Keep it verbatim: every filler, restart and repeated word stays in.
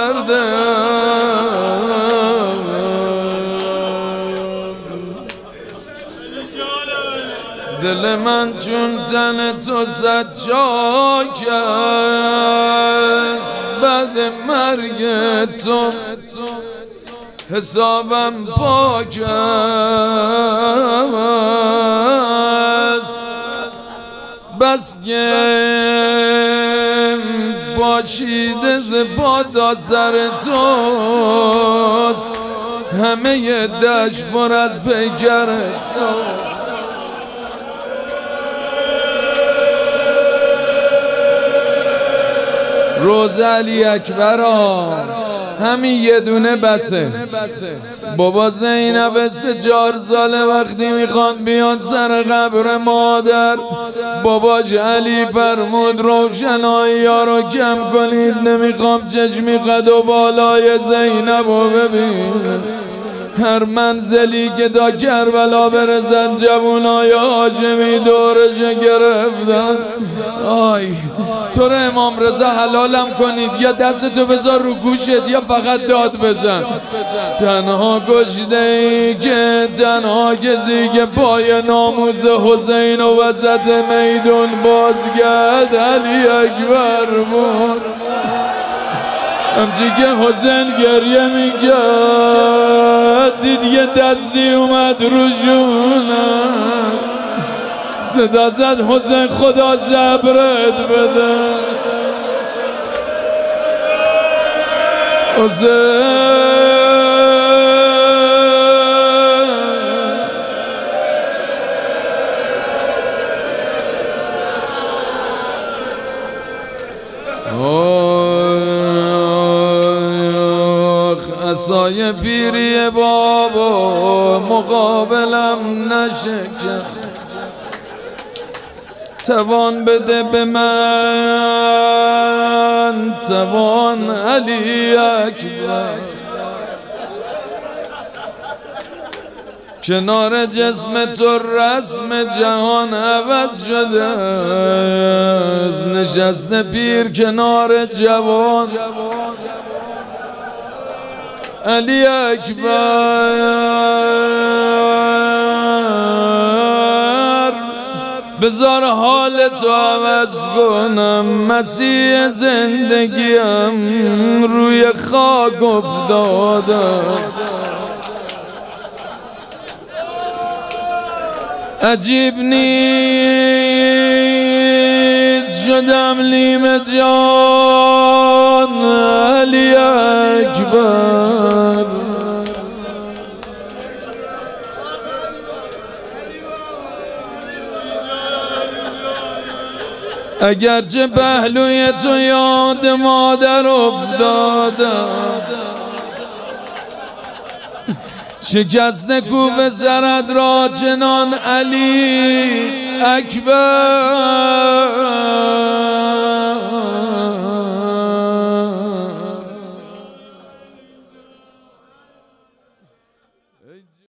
کرده. دل من چون تن تو سجاک است، بعد مرگ تو حسابم پاک است. بس که باشیده ز پا تا سر توست، همه دشت پر از پیکر تو. روز علی اکبرا همین یه دونه بسه. بابا زینب سه چهار ساله وقتی میخوان بیان سر قبر مادر، باباش علی فرمود روشنایی ها رو کم کنید، نمیخوام چشمی قد و بالای زینب رو ببین. هر منزلی که تا کربلا برسن جوونای هاشمی دورش گرفتن. آی تو رو امام رضا حلالم کنید، یا دستتو بذار رو گوشت یا فقط داد بزن. تنها کشته ای که تنها کسی که پای ناموس حسین و وسط میدون بازگرد علی اکبر بود. همچی که حسین گریه میکرد دید یه دستی اومد رو جونم، صدا زد حسین خدا صبرت بده. حسین عصای پیری بابا مقابلم نشکست، توان بده به من توان علی اکبر. کنار جسم تو رسم جهان عوض شده است، نشسته پیر کنار جوان علی اکبر. بذار حال تو عوض کنم، مسیح زندگیم روی خاک افتاده. عجیب نیست شدم لیم جان علی اکبر. اگرچه پهلوی تو یاد مادر افتادم، شکست کوفه سرت را چنان علی اکبر.